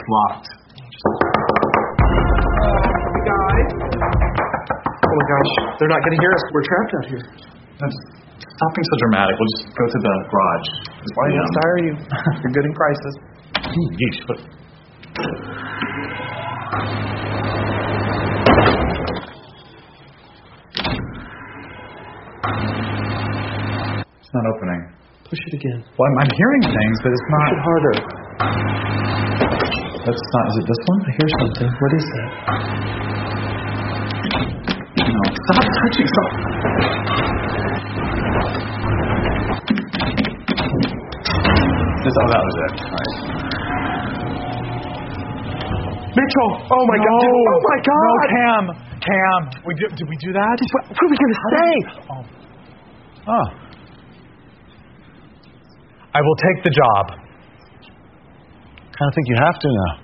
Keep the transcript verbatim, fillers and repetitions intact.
locked. Hey guys. Oh my gosh, they're not gonna hear us. We're trapped out here. That's, stop being so dramatic. We'll just go to the garage. Why did I hire you? You're good in crisis. Yeesh, but... It's not opening. Push it again. Well, I'm, I'm hearing things, but it's not... Push it harder. That's not... Is it this one? I hear something. What is that? No. Stop touching. Stop. This, oh, that was it. All right. Mitchell! Oh my No. god! Oh my god! No, Cam! Cam! We do, did we do that? What, what are we gonna say? Oh. Oh. I will take the job. I kind of think you have to now.